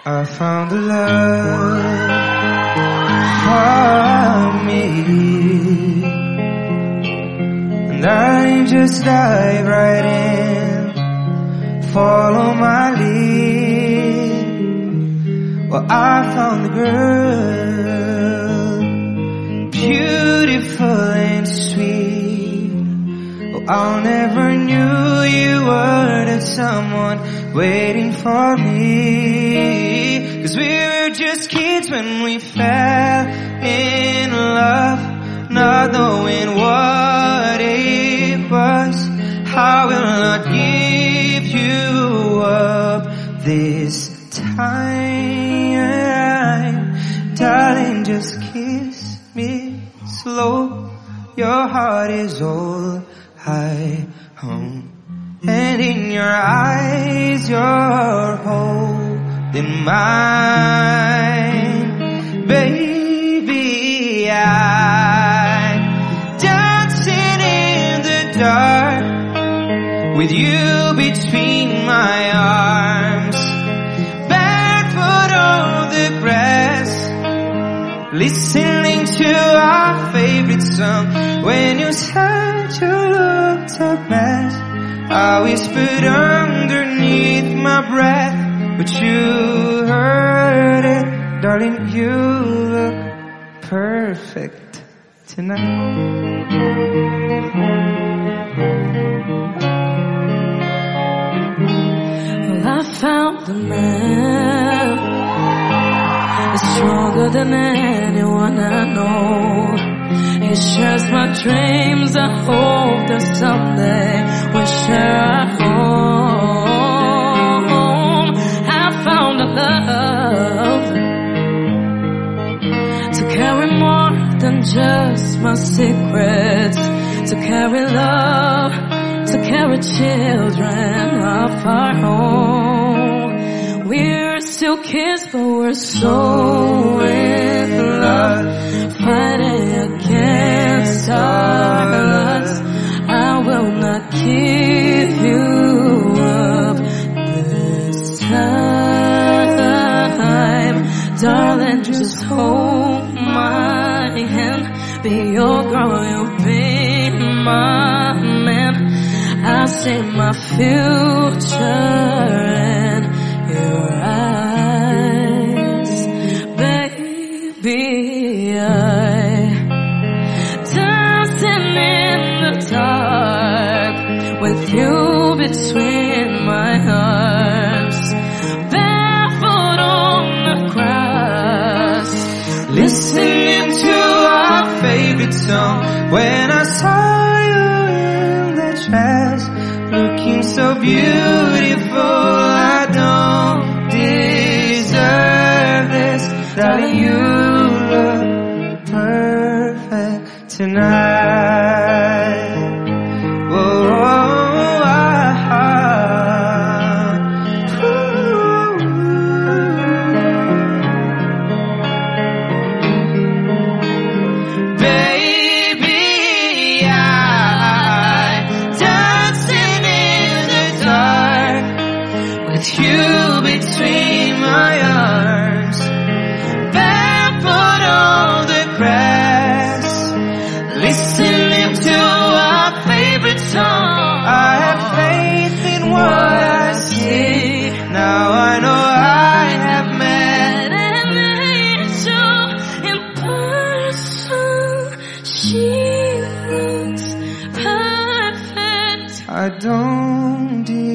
I found a love for me, and I just dive right in, follow my lead. Well, I found the girl, beautiful and sweet. Oh, I never knew you were that someone waiting for me. 'Cause we were just kids when we fell in love, not knowing what it was. I will not give you up this time. Darling, just kiss me slow. Your heart is all I own, and in your eyes you're holding mine. Baby, I'm dancing in the dark with you between my arms, barefoot on the grass, listening to our favorite song. When you said you looked a mess, I whispered underneath my breath, but you heard it. Darling, you look perfect tonight. Well, I found a man that's stronger than anyone I know. He shares my dreams. I hope that someday we'll share our home. I found a love to carry more than just my secrets, to carry love, to carry children of our own. We're still kids, but we're so in love, fighting against our odds. I will not give you up this time. Darling, just hold my hand. Be your girl, you'll be my man. I see my future in your eyes. Baby, dancing in the dark with you between my arms, barefoot on the grass, listening to our favorite song. When I saw you in the dress, looking so beautiful, I don't deserve this. Darling, you look perfect tonight. Whoa, baby, I'm dancing in the dark with you between my arms, barefoot on the grass, listening to our favorite song. I have faith in what I see. Now I know I have met an angel in person. She looks perfect. I don't